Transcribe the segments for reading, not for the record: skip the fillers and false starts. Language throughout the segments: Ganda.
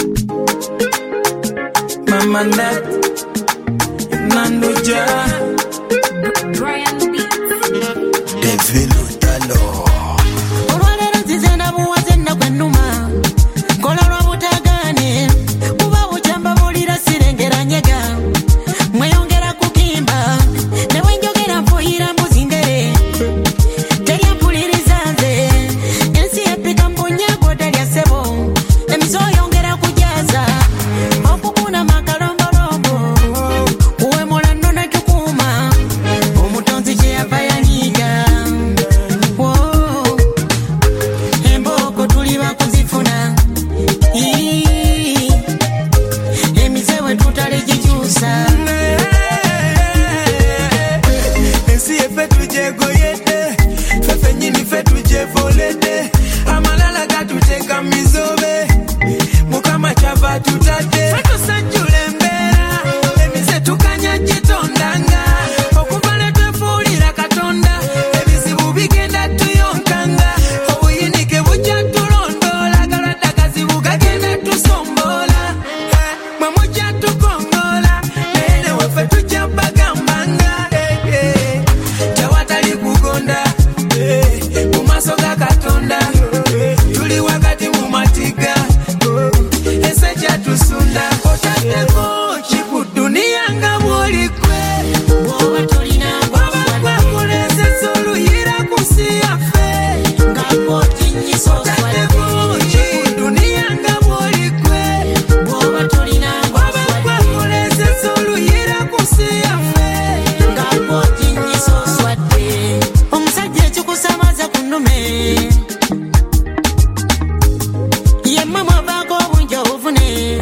Mama Nat, Nando Ja, Brian Beats, Devil Utalo. Olwalero nzizena buwazenna kwenuma kola lwa butagane kuba bujamba bulira sirengera nyega mweyongera kukimba ne wenjogera mfuhira muzingere teri mpuliriza nze ensi epika mbunyago talya sebo emiso yongera kujaza okukuna makalombolombo kuwemula nona kyukuma omutonzi kye yava yanyiga emboko tuli bakuzifuna emizewe tutale jikyusa Ensi efe tujegoyede, fefe nyini fe tujevolede, amalala gatuteka mizobe, mukama chava tutate, fetu sanjule mbera, emize tukanya jitondanga, okuvale twefulira katonda, ebizibu bigenda tuyonkanga, obuyinike bujja tulondola, galada kazibu gagenda tusombola, mwe mujja tukongola, nene wefe tujja bagambanga, tewatali kugonda, mu maaso ga Katonda, tuli wakati mu matiga, ese kyatusunda, otaddeko kiku dunia nga bw'olikwe, bwoba tolina waba gwakulesesa oluyira ku nsi yaffe, otaddeko kiku dunia nga bw'olikwe, bwoba tolina waba gwakulesesa oluyira ku nsi yaffe. omusajja ekikusamaza ku nnume yemmwe mwavaako obungi obuvune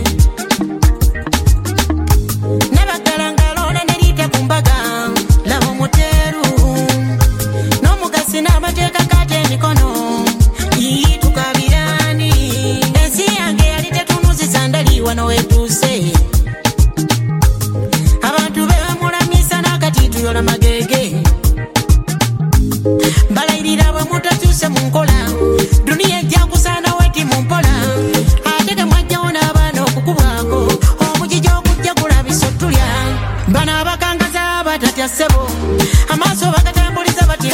nabagalangaloona ne liita ku mbaga laba omuteeru n'omugasi n'amateeka kata emikono yiitukabirani ensi yange yali tetunuuziza ndali wano wetuuse abantu bebamulamisa n'akati tuyola magege balayirira bwe mutakyuse mu nkola duniya ejja kusaana weti mu mpola ate temwajjawo n'abaana okukubwako omugigi okujja kulabisa otulya bano abakangaza batatya ssebo amaaso bagatambuliza bati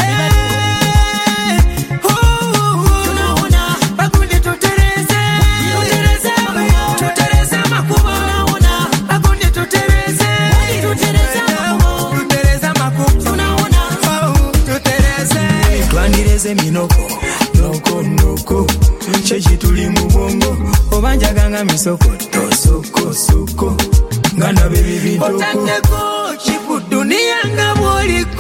tunawona Bagundi tutereze, tutereze amakubo, bagundi tutereze, tutereze amakubo, tunawona tutereze. Twandireze minoko, noko, chechi tuli mu bongo, obanjaganga misoko, soko, ngana bebi bintoko. Otaddeko kiku dunia nga bw'oliko.